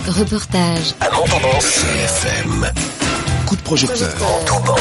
Reportage. À Montauban. CFM. Coup de projecteur. Montauban.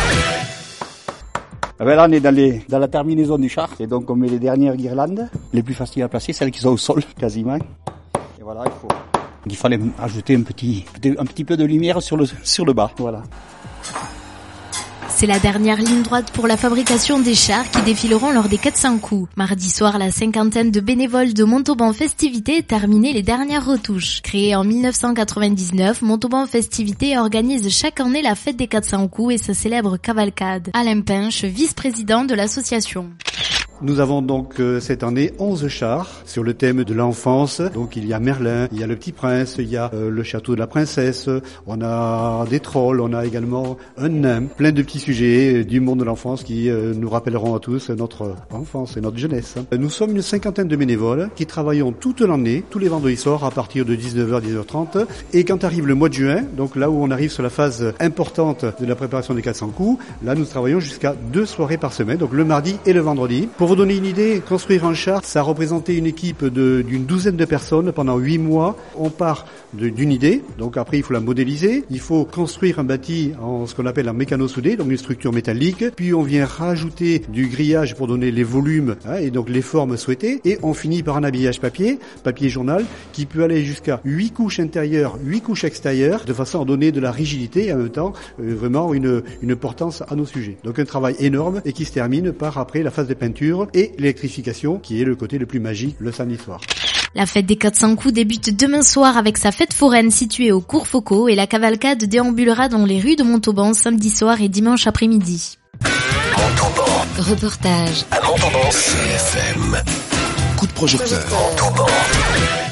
Là, on est dans la terminaison du char. Et donc, on met les dernières guirlandes, les plus faciles à placer, celles qui sont au sol, quasiment. Et voilà, il fallait ajouter un petit peu de lumière sur le bas. Voilà. C'est la dernière ligne droite pour la fabrication des chars qui défileront lors des 400 coups. Mardi soir, la cinquantaine de bénévoles de Montauban Festivités terminaient les dernières retouches. Créée en 1999, Montauban Festivités organise chaque année la fête des 400 coups et sa célèbre cavalcade. Alain Pinche, vice-président de l'association. Nous avons donc cette année 11 chars sur le thème de l'enfance. Donc il y a Merlin, il y a le Petit Prince, il y a le château de la princesse, on a des trolls, on a également un nain. Plein de petits sujets du monde de l'enfance qui nous rappelleront à tous notre enfance et notre jeunesse. Nous sommes une cinquantaine de bénévoles qui travaillons toute l'année, tous les vendredis soirs à partir de 19h, 10h30. Et quand arrive le mois de juin, donc là où on arrive sur la phase importante de la préparation des 400 coups, là nous travaillons jusqu'à 2 soirées par semaine, donc le mardi et le vendredi. Pour vous donner une idée, construire un char, ça a représenté une équipe d'une douzaine de personnes pendant 8 mois. On part d'une idée, donc après il faut la modéliser, il faut construire un bâti en ce qu'on appelle un mécano-soudé, donc une structure métallique, puis on vient rajouter du grillage pour donner les volumes et donc les formes souhaitées, et on finit par un habillage papier journal, qui peut aller jusqu'à 8 couches intérieures, 8 couches extérieures, de façon à donner de la rigidité et en même temps vraiment une portance à nos sujets. Donc un travail énorme et qui se termine par après la phase de peinture et l'électrification qui est le côté le plus magique le samedi soir. La fête des 400 coups débute demain soir avec sa fête foraine située au cours Foucault et la cavalcade déambulera dans les rues de Montauban samedi soir et dimanche après-midi. Montauban. Reportage. À Montauban. CFM. Coup de projecteur. Montauban.